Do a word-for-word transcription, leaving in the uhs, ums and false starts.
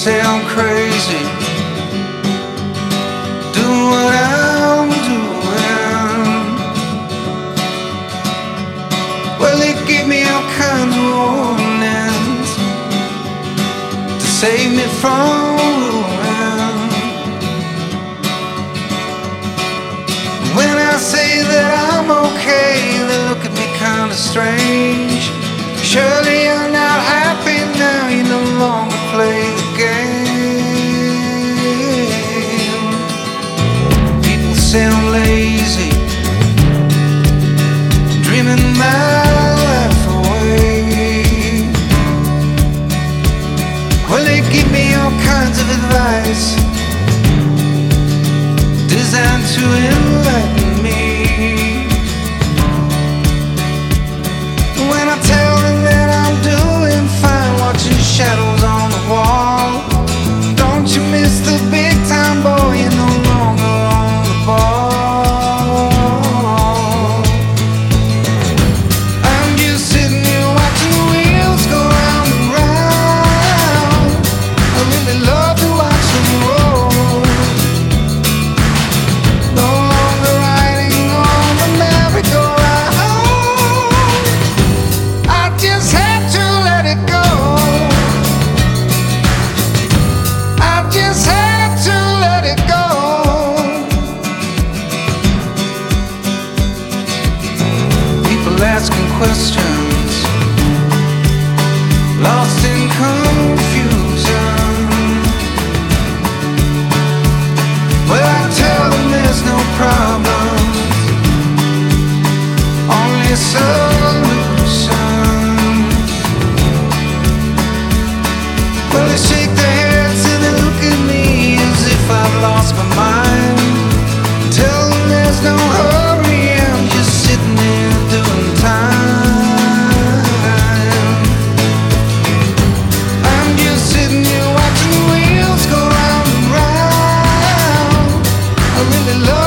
say I'm crazy, doing what I'm doing. Well, they give me all kinds of warnings to save me from ruin. When I say that I'm okay, they look at me kind of strange. Surely you're not happy now, you no longer play the game. People say I'm lazy, dreaming my life away. Well, they give me all kinds of advice designed to enlighten me. When I tell them that I'm doing fine, watching shadows on the wall, don't you miss the big time, boy, you're no longer on the ball. I'm just sitting here watching the wheels go round and round. I really love to watch them roll. No longer riding on the merry-go-round. I just had to let it go. I just had to let it go. People asking questions, lost in confusion. Well, I tell them there's no problems, only solutions. Well, they shake their heads and they look at me as if I've lost my mind. Tell them there's no hurry, I'm just sitting here doing time. I'm just sitting here watching the wheels go round and round. I really love